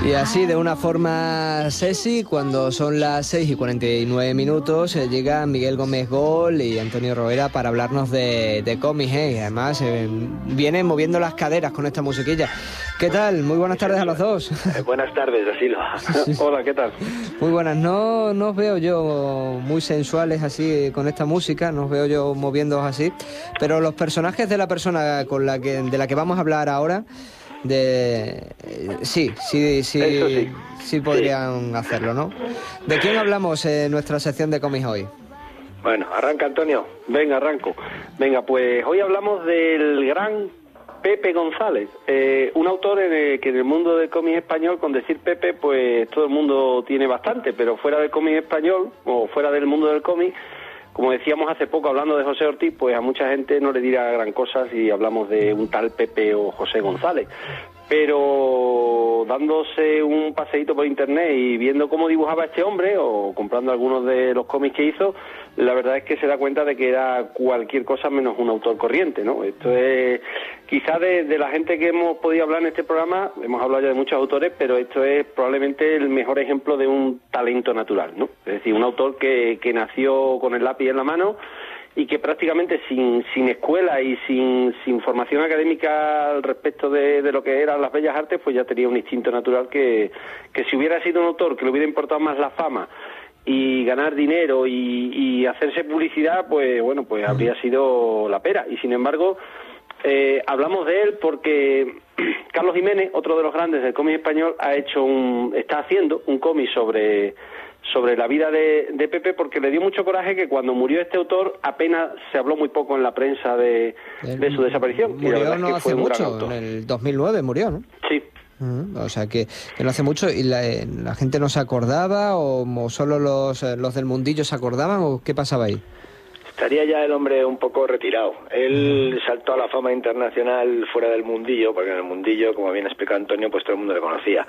Y así, de una forma sexy, cuando son las 6:49, llega Miguel Gómez Gol y Antonio Roera para hablarnos de cómics, y además vienen moviendo las caderas con esta musiquilla. ¿Qué tal? Muy buenas tardes a los dos. Buenas tardes, Asilo. Hola, ¿qué tal? Muy buenas. No os veo yo muy sensuales así con esta música, no os veo yo moviéndoos así, pero los personajes de la persona de la que vamos a hablar ahora, sí podrían hacerlo, ¿no? ¿De quién hablamos en nuestra sección de cómics hoy? Bueno, arranca, Antonio. Venga, arranco. Venga, pues hoy hablamos del gran Pepe González, un autor que en el mundo del cómic español, con decir Pepe, pues todo el mundo tiene bastante, pero fuera del cómic español o fuera del mundo del cómic, como decíamos hace poco hablando de José Ortiz, pues a mucha gente no le dirá gran cosa si hablamos de un tal Pepe o José González. Pero dándose un paseíto por internet y viendo cómo dibujaba este hombre, o comprando algunos de los cómics que hizo, la verdad es que se da cuenta de que era cualquier cosa menos un autor corriente, ¿no? Esto es, quizás de la gente que hemos podido hablar en este programa, hemos hablado ya de muchos autores, pero esto es probablemente el mejor ejemplo de un talento natural, ¿no? Es decir, un autor que nació con el lápiz en la mano y que prácticamente sin escuela y sin formación académica al respecto de lo que eran las bellas artes, pues ya tenía un instinto natural que si hubiera sido un autor que le hubiera importado más la fama y ganar dinero y hacerse publicidad, pues bueno, pues habría sido la pera. Y sin embargo, hablamos de él porque Carlos Jiménez, otro de los grandes del cómic español, está haciendo un cómic sobre la vida de Pepe, porque le dio mucho coraje que cuando murió este autor apenas se habló muy poco en la prensa de su desaparición. Murió, y la verdad no es que hace fue mucho, en el 2009 murió, ¿no? Sí. O sea que no hace mucho. ¿Y la gente no se acordaba o solo los del mundillo se acordaban o qué pasaba ahí? Estaría ya el hombre un poco retirado. Él saltó a la fama internacional fuera del mundillo, porque en el mundillo, como bien explica Antonio, pues todo el mundo le conocía.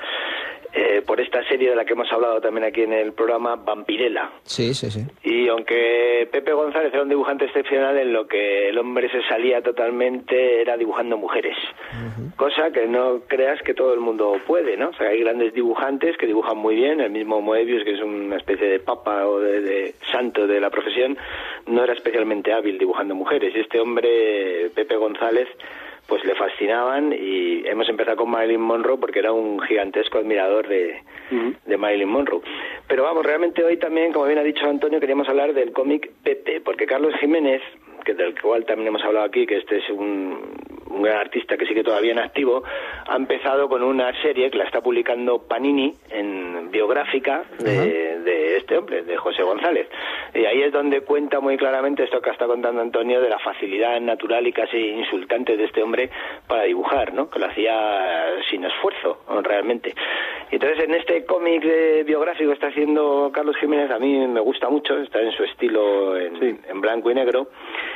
Por esta serie de la que hemos hablado también aquí en el programa, Vampirella. Sí. Y aunque Pepe González era un dibujante excepcional, en lo que el hombre se salía totalmente era dibujando mujeres. Cosa que no creas que todo el mundo puede, ¿no? O sea, hay grandes dibujantes que dibujan muy bien. El mismo Moebius, que es una especie de papa o de santo de la profesión, no era especialmente hábil dibujando mujeres. Y este hombre, Pepe González, pues le fascinaban, y hemos empezado con Marilyn Monroe porque era un gigantesco admirador de Marilyn Monroe. Pero vamos, realmente hoy también, como bien ha dicho Antonio, queríamos hablar del cómic Pepe, porque Carlos Jiménez, del cual también hemos hablado aquí, que este es un gran artista que sigue todavía en activo, ha empezado con una serie que la está publicando Panini, en biográfica de este hombre, de José González. Y ahí es donde cuenta muy claramente esto que está contando Antonio, de la facilidad natural y casi insultante de este hombre para dibujar, ¿no? Que lo hacía sin esfuerzo, realmente. Y entonces en este cómic biográfico que está haciendo Carlos Jiménez, a mí me gusta mucho, está en su estilo en blanco y negro,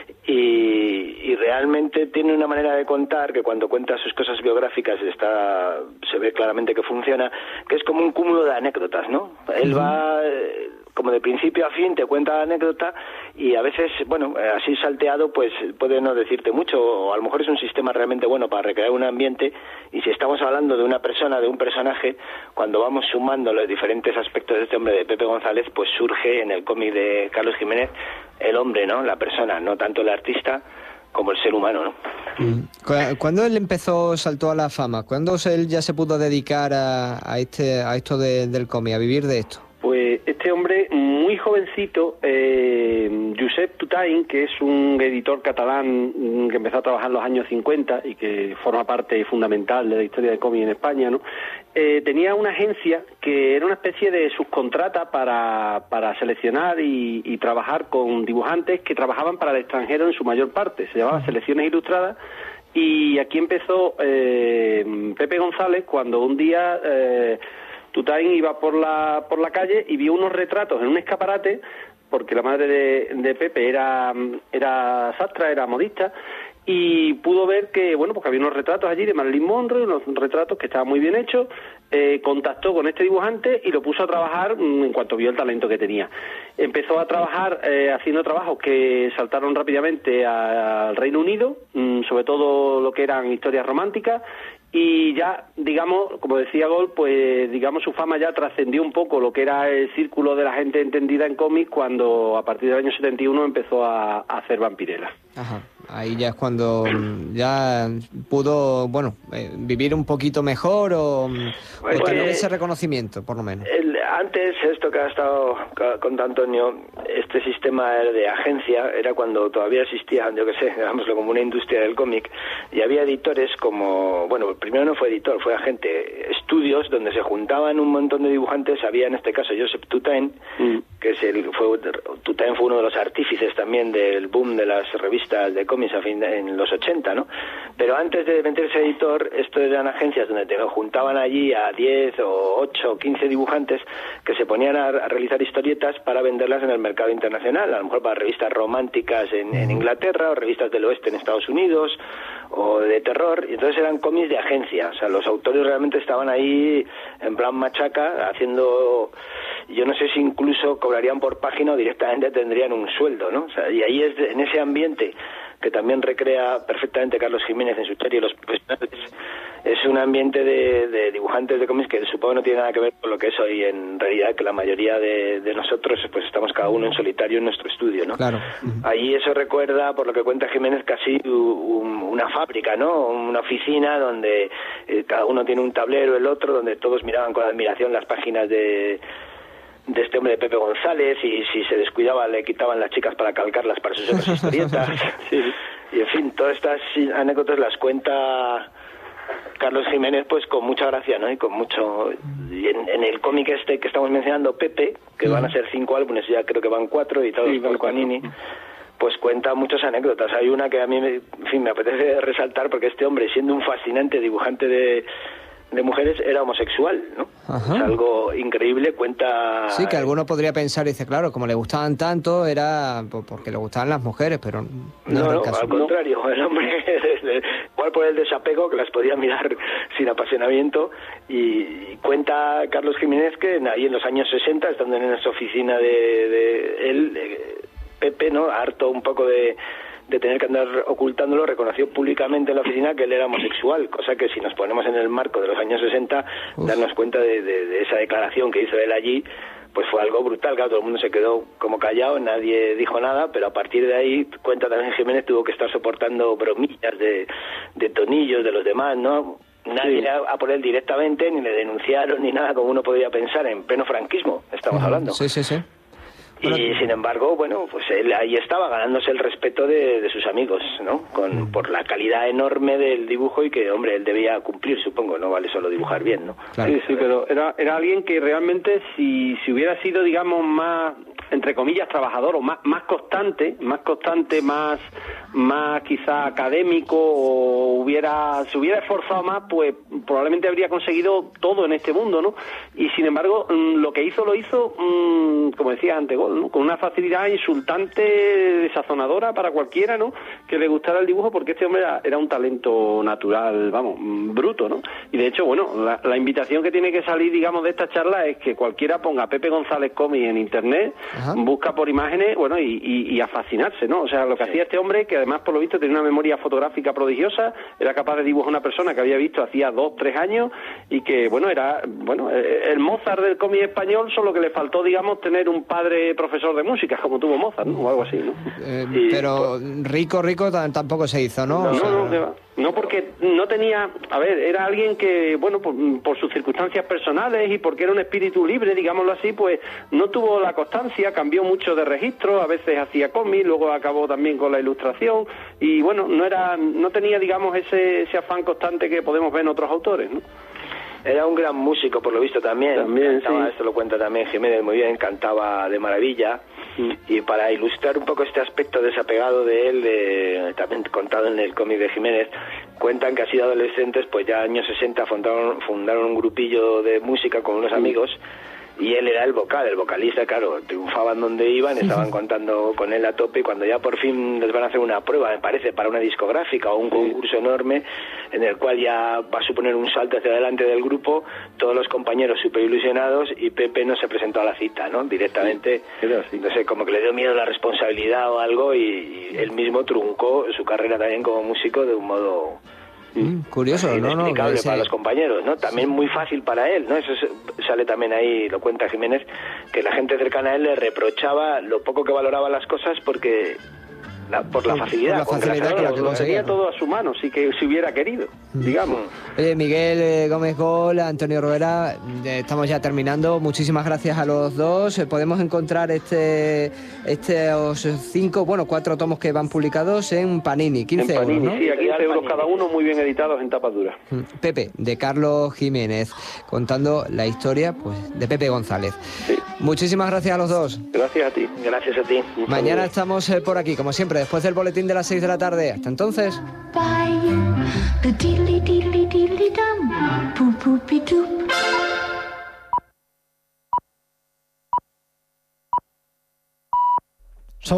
y realmente tiene una manera de contar que cuando cuenta sus cosas biográficas se ve claramente que funciona, que es como un cúmulo de anécdotas, ¿no? Él va como de principio a fin, te cuenta la anécdota, y a veces, bueno, así salteado, pues puede no decirte mucho, o a lo mejor es un sistema realmente bueno para recrear un ambiente. Y si estamos hablando de una persona, de un personaje, cuando vamos sumando los diferentes aspectos de este hombre, de Pepe González, pues surge en el cómic de Carlos Jiménez el hombre, ¿no? La persona, no tanto el artista como el ser humano, ¿no? ¿Cuándo él saltó a la fama? ¿Cuándo él ya se pudo dedicar a esto del cómic, a vivir de esto? Pues este hombre, muy jovencito, Josep Tutain, que es un editor catalán que empezó a trabajar en los años 50 y que forma parte fundamental de la historia del cómic en España, ¿no? Tenía una agencia que era una especie de subcontrata para seleccionar y trabajar con dibujantes que trabajaban para el extranjero en su mayor parte. Se llamaba Selecciones Ilustradas. Y aquí empezó Pepe González cuando un día Tutain iba por la calle y vio unos retratos en un escaparate, porque la madre de Pepe era sastra, era modista, y pudo ver que, bueno, porque había unos retratos allí de Marilyn Monroe, unos retratos que estaban muy bien hechos. Contactó con este dibujante y lo puso a trabajar en cuanto vio el talento que tenía. Empezó a trabajar haciendo trabajos que saltaron rápidamente al Reino Unido, sobre todo lo que eran historias románticas, y ya, digamos, como decía Gol, pues digamos su fama ya trascendió un poco lo que era el círculo de la gente entendida en cómics cuando a partir del año 71 empezó a hacer Vampirella. Ajá. Ahí ya es cuando ya pudo, bueno, vivir un poquito mejor o tener ese reconocimiento, por lo menos. Antes, esto que ha estado contando Antonio, este sistema de agencia era cuando todavía existía, yo que sé, digámoslo, como una industria del cómic, y había editores como, bueno, primero no fue editor, fue agente, estudios donde se juntaban un montón de dibujantes. Había en este caso Joseph Tutain, que Tutain fue uno de los artífices también del boom de las revistas de cómics en los 80, ¿no? Pero antes de meterse editor, esto eran agencias donde te juntaban allí a 10 o 8 o 15 dibujantes que se ponían a realizar historietas para venderlas en el mercado internacional, a lo mejor para revistas románticas en Inglaterra o revistas del oeste en Estados Unidos o de terror, y entonces eran cómics de agencia. O sea, los autores realmente estaban ahí en plan machaca haciendo, yo no sé si incluso cobrarían por página o directamente tendrían un sueldo, ¿no? O sea, y ahí es en ese ambiente que también recrea perfectamente Carlos Jiménez en su serie Los Profesionales. Es un ambiente de dibujantes de cómics que supongo no tiene nada que ver con lo que es hoy en realidad, que la mayoría de nosotros pues estamos cada uno en solitario en nuestro estudio, ¿no? Claro. Ahí eso recuerda, por lo que cuenta Jiménez, casi una fábrica, ¿no? Una oficina donde cada uno tiene un tablero, el otro, donde todos miraban con admiración las páginas de este hombre de Pepe González, y si se descuidaba le quitaban las chicas para calcarlas para sus otras historietas. Sí. Y en fin, todas estas anécdotas las cuenta Carlos Jiménez pues con mucha gracia, ¿no? Y con mucho, y en el cómic este que estamos mencionando, Pepe, que van a ser 5 álbumes, ya creo que van 4 editados por Panini, pues cuenta muchas anécdotas. Hay una que a mí me apetece resaltar, porque este hombre, siendo un fascinante dibujante de mujeres, era homosexual, ¿no? Ajá. Es algo increíble, cuenta... Sí, que alguno podría pensar, dice, claro, como le gustaban tanto, era porque le gustaban las mujeres, pero no era el caso. Al contrario, el hombre, igual por el desapego, que las podía mirar sin apasionamiento, y cuenta Carlos Jiménez que ahí en los años 60, estando en esa oficina de él, Pepe, ¿no?, harto un poco de tener que andar ocultándolo, reconoció públicamente en la oficina que él era homosexual, cosa que si nos ponemos en el marco de los años 60, darnos cuenta de esa declaración que hizo él allí, pues fue algo brutal. Claro, todo el mundo se quedó como callado, nadie dijo nada, pero a partir de ahí, cuenta también Jiménez, tuvo que estar soportando bromillas de tonillos de los demás, ¿no? Nadie a por él directamente, ni le denunciaron, ni nada, como uno podría pensar, en pleno franquismo estamos hablando. Sí. Y sin embargo, bueno, pues él ahí estaba ganándose el respeto de sus amigos, ¿no? Por la calidad enorme del dibujo, y que, hombre, él debía cumplir, supongo, no vale solo dibujar bien, ¿no? Claro. Sí, pero era alguien que realmente, si hubiera sido, digamos, más, entre comillas, trabajador, o más constante, más quizá académico, o se hubiera esforzado más, pues probablemente habría conseguido todo en este mundo, ¿no? Y sin embargo, lo que hizo, como decía antes, Gol, ¿no?, con una facilidad insultante, desazonadora para cualquiera, ¿no?, que le gustara el dibujo, porque este hombre era un talento natural, vamos, bruto, ¿no? Y de hecho, bueno, la invitación que tiene que salir, digamos, de esta charla es que cualquiera ponga Pepe González Comics en internet, busca por imágenes, bueno, y a fascinarse, ¿no? O sea, lo que hacía este hombre, que además por lo visto tenía una memoria fotográfica prodigiosa, era capaz de dibujar una persona que había visto hacía 2-3 años, y que, bueno, era el Mozart del cómic español, solo que le faltó, digamos, tener un padre profesor de música, como tuvo Mozart, ¿no?, o algo así, ¿no? Pero rico tampoco se hizo, ¿no? No, porque no tenía... A ver, era alguien que, bueno, por sus circunstancias personales y porque era un espíritu libre, digámoslo así, pues no tuvo la constancia, cambió mucho de registro, a veces hacía cómics, luego acabó también con la ilustración, y bueno, no tenía, digamos, ese afán constante que podemos ver en otros autores, ¿no? Era un gran músico, por lo visto, también cantaba, sí. Esto lo cuenta también Jiménez muy bien, cantaba de maravilla. Y para ilustrar un poco este aspecto desapegado de él, también contado en el cómic de Jiménez, cuentan que así de adolescentes, pues ya años 60 fundaron un grupillo de música con unos amigos, y él era el vocalista, claro, triunfaban donde iban, estaban contando con él a tope, y cuando ya por fin les van a hacer una prueba, me parece, para una discográfica o un concurso enorme, en el cual ya va a suponer un salto hacia adelante del grupo, todos los compañeros súper ilusionados, y Pepe no se presentó a la cita, ¿no? Directamente, no sé, como que le dio miedo la responsabilidad o algo, y él mismo truncó su carrera también como músico de un modo... curioso, inexplicable para los compañeros, ¿no? También muy fácil para él, ¿no? Eso sale también ahí, lo cuenta Jiménez, que la gente cercana a él le reprochaba lo poco que valoraba las cosas porque... por la facilidad, con la que conseguía todo a su mano, sí que si hubiera querido, digamos. Oye, Miguel Gómez Gol, Antonio Robera, estamos ya terminando. Muchísimas gracias a los dos. Podemos encontrar estos 4 tomos que van publicados en Panini, 15 en Panini, euros, ¿no? Sí, a 15 euros cada uno, muy bien editados en tapa dura. Pepe, de Carlos Jiménez, contando la historia pues de Pepe González. Sí. Muchísimas gracias a los dos. Gracias a ti. Gracias a ti. Mañana estamos por aquí, como siempre, después del boletín de las 6 de la tarde. Hasta entonces.